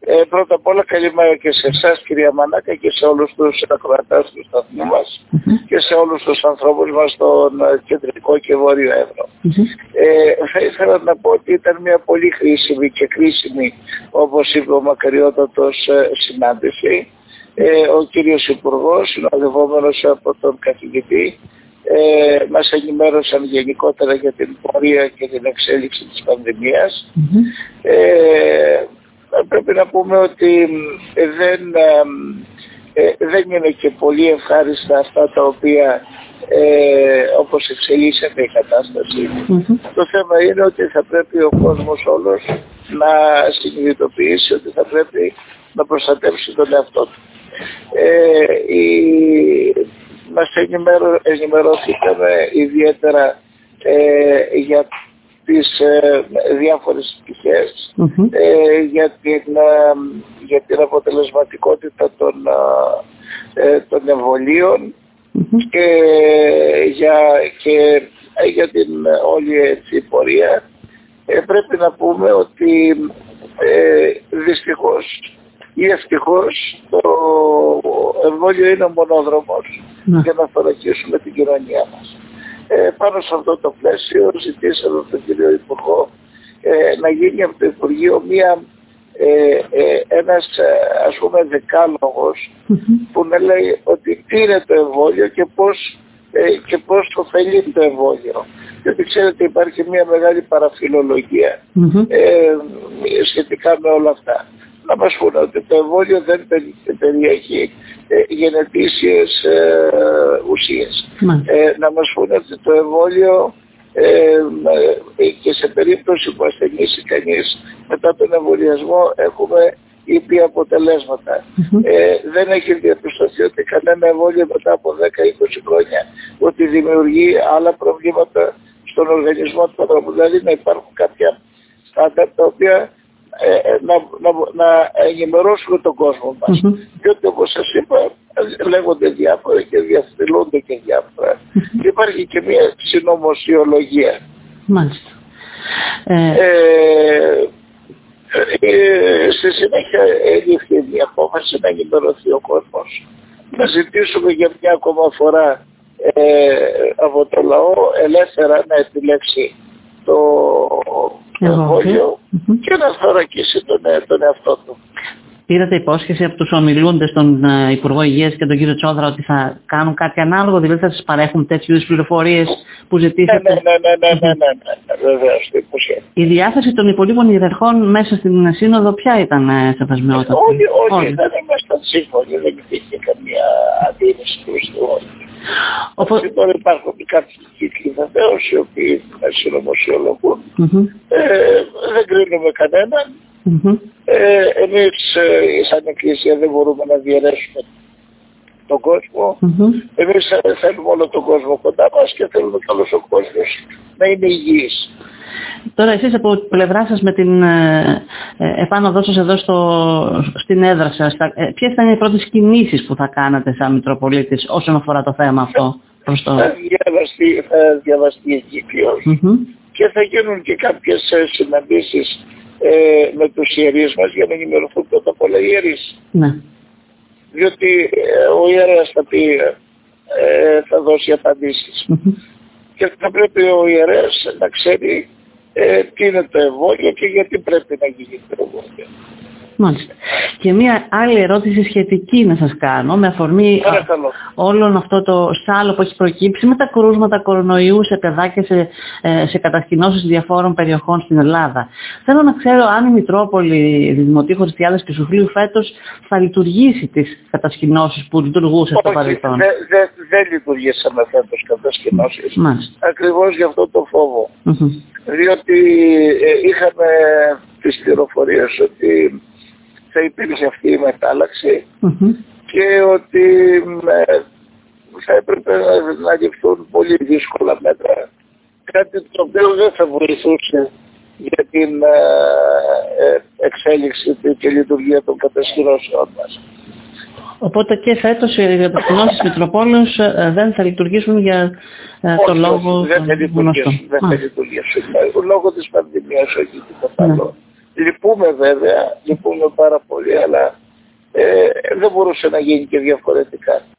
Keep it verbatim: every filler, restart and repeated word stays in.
Ε, πρώτα απ' όλα καλημέρα και σε εσάς κυρία Μανάκα και σε όλους τους ακροατάς του σταθμού μας mm-hmm. και σε όλους τους ανθρώπους μας στον κεντρικό και βόρειο Εύρο. Mm-hmm. Ε, θα ήθελα να πω ότι ήταν μια πολύ χρήσιμη και κρίσιμη, όπως είπε ο μακαριότατος, συνάντηση. Ε, ο κύριος Υπουργός, συνοδευόμενος από τον καθηγητή, ε, μας ενημέρωσαν γενικότερα για την πορεία και την εξέλιξη της πανδημίας. Mm-hmm. Ε, πρέπει να πούμε ότι δεν, ε, δεν είναι και πολύ ευχάριστα αυτά τα οποία ε, όπως εξελίσσεται η κατάσταση. Mm-hmm. Το θέμα είναι ότι θα πρέπει ο κόσμος όλος να συνειδητοποιήσει ότι θα πρέπει να προστατεύσει τον εαυτό του. Ε, η, μας ενημερω, ενημερώθηκαμε ιδιαίτερα ε, για τις ε, διάφορες πτυχές, mm-hmm. ε, για, την, ε, για την αποτελεσματικότητα των, ε, των εμβολίων mm-hmm. και, για, και για την όλη έτσι, πορεία. Ε, πρέπει να πούμε ότι ε, δυστυχώς ή ευτυχώς το εμβόλιο είναι ο μονόδρομος mm-hmm. για να θωρακίσουμε την κοινωνία μας. Ε, πάνω σε αυτό το πλαίσιο ζητήσαμε από τον κύριο Υπουργό ε, να γίνει από το Υπουργείο μία, ε, ε, ένας ας πούμε δεκάλογος mm-hmm. που να λέει ότι τι είναι το εμβόλιο και πώς, ε, και πώς ωφελεί το εμβόλιο. Γιατί ξέρετε υπάρχει μία μεγάλη παραφιλολογία mm-hmm. ε, σχετικά με όλα αυτά. Να μας πούνε ότι το εμβόλιο δεν περιέχει ε, γενετήσιες ε, ουσίες. Mm. Ε, να μας πούνε ότι το εμβόλιο ε, ε, και σε περίπτωση που ασθενήσει κανείς μετά τον εμβολιασμό έχουμε ήπια αποτελέσματα. Mm-hmm. Ε, δεν έχει διαπιστωθεί ότι κανένα εμβόλιο μετά από δέκα με είκοσι χρόνια ότι δημιουργεί άλλα προβλήματα στον οργανισμό του ανθρώπου. Δηλαδή να υπάρχουν κάποια στάνταρ τα οποία Ε, να, να, να ενημερώσουμε τον κόσμο μας. Mm-hmm. Διότι όπως σας είπα λέγονται διάφορα και διαφυλούνται και διάφορα. Mm-hmm. Και υπάρχει και μια συνωμοσιολογία. Μάλιστα. Ε... Ε, ε, στη συνέχεια έλειφε η απόφαση να ενημερωθεί ο κόσμος. Να ζητήσουμε για μια ακόμα φορά ε, από το λαό ελεύθερα να επιλέξει το εμβόλιο mm-hmm. και να θωρακίσει τον, τον εαυτό του. Πήρατε υπόσχεση από τους ομιλούντες, τον uh, Υπουργό Υγείας και τον κύριο Τσόδρα, ότι θα κάνουν κάτι ανάλογο, δηλαδή θα σας παρέχουν τέτοιου πληροφορίες που ζητήσατε? Ναι, ναι, ναι, ναι, ναι, ναι, ναι, ναι, βεβαίως, το υποσχέθηκα. Η διάθεση των υπολείπων ιεραρχών μέσα στην σύνοδο ποια ήταν, ε, σεβασμιότατη? Όλοι, όλοι δεν ήμασταν σύμφωνοι, δεν υπήρχε καμία αντίρρηση προς το όλοι. Οπό... Τώρα υπάρχουν κάποιοι κύκλοι βεβαίως οι οποίοι συνωμοσιολογούν. Mm-hmm. Ε, δεν κρίνουμε κανέναν. Mm-hmm. Ε, εμείς ε, σαν Εκκλησία δεν μπορούμε να διαιρέσουμε τον κόσμο. Mm-hmm. Εμείς θέλουμε όλο τον κόσμο κοντά μας και θέλουμε κι όλος ο κόσμος να είναι υγιής. Τώρα εσείς από πλευρά σας με την ε, ε, επάνωδό σας εδώ στο, στην έδρα σας, ε, ποιες θα είναι οι πρώτες κινήσεις που θα κάνατε σαν Μητροπολίτης όσον αφορά το θέμα αυτό? Προς το... Θα διαβαστεί, θα διαβαστεί εγκύκλιος mm-hmm. και θα γίνουν και κάποιες ε, συναντήσεις ε, με τους ιερείς μας για να ενημερωθούν πρώτα απ' όλα οι ιερείς. Ναι. Διότι ε, ο ιερέας θα πει, ε, θα δώσει απαντήσεις. Mm-hmm. Και θα πρέπει ο ιερέας να ξέρει ε, τι είναι το εμβόλιο και γιατί πρέπει να γίνει το εμβόλιο. Μάλιστα. Και μία άλλη ερώτηση σχετική να σας κάνω, με αφορμή όλον αυτό το σάλο που έχει προκύψει με τα κρούσματα κορονοϊού σε παιδάκια, σε, σε κατασκηνώσεις διαφόρων περιοχών στην Ελλάδα. Θέλω να ξέρω αν η Μητρόπολη Δημοτήχου Χριστιάδας και Σουφλίου φέτος θα λειτουργήσει τις κατασκηνώσεις που λειτουργούσε στο παρελθόν. Δεν δε, δε λειτουργήσαμε φέτος κατασκηνώσεις. Ακριβώς γι' αυτό το φόβο. Mm-hmm. Διότι ε, είχαμε τις πληροφορίες ότι θα υπήρχε αυτή η μετάλλαξη mm-hmm. και ότι ε, θα έπρεπε να, να ληφθούν πολύ δύσκολα μέτρα. Κάτι το οποίο δεν θα βοηθούσε για την ε, ε, εξέλιξη και λειτουργία των κατασκηνώσεων μας. Οπότε και φέτος οι κατασκηνώσεις της Μητροπόλεως ε, δεν θα λειτουργήσουν για ε, το όχι, λόγο δεν θα λειτουργήσουν, δεν θα λειτουργήσουν. Λόγω της πανδημίας, όχι τίποτα άλλο. λυπούμε βέβαια, λυπούμε πάρα πολύ, αλλά ε, δεν μπορούσε να γίνει και διαφορετικά.